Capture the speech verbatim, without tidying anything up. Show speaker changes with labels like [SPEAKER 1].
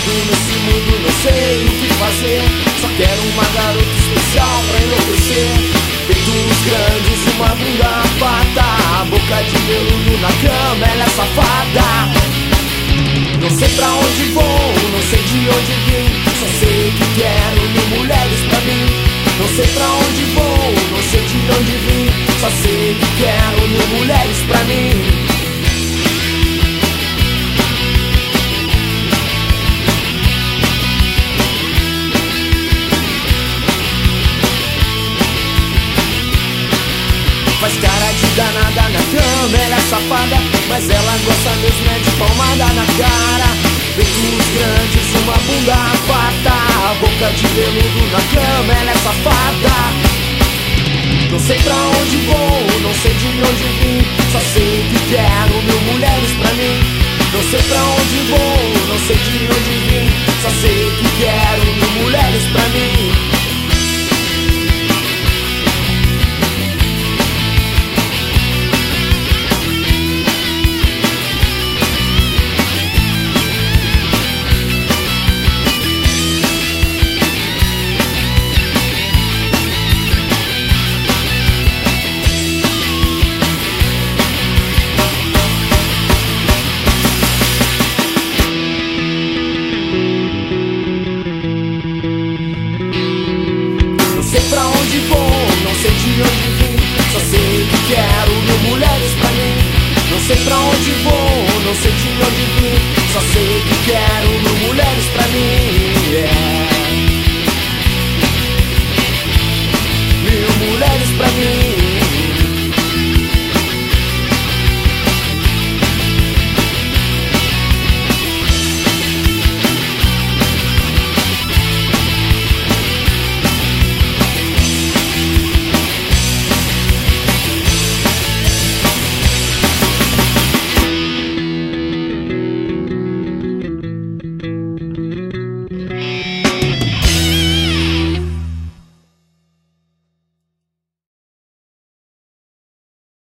[SPEAKER 1] Perdido nesse mundo, não sei o que fazer. Só quero uma garota especial pra enlouquecer. Peitos grandes, uma bunda farta, a boca de veludo na cama, ela é safada. Não sei pra onde vou, não sei de onde vim, só sei que quero mil mulheres pra mim. Não sei pra onde vou, não sei de onde vim, só sei que quero mil mulheres pra mim. Faz cara de danada na cama, ela é safada, mas ela gosta mesmo é de palmada na cara. Peitos grandes, uma bunda farta, a boca de veludo na cama, ela é safada. Não sei pra onde vou, não sei de onde vim, só sei que quero mil mulheres pra mim. Não sei pra onde vou, não sei de onde vim, só sei que quero mil mulheres pra mim.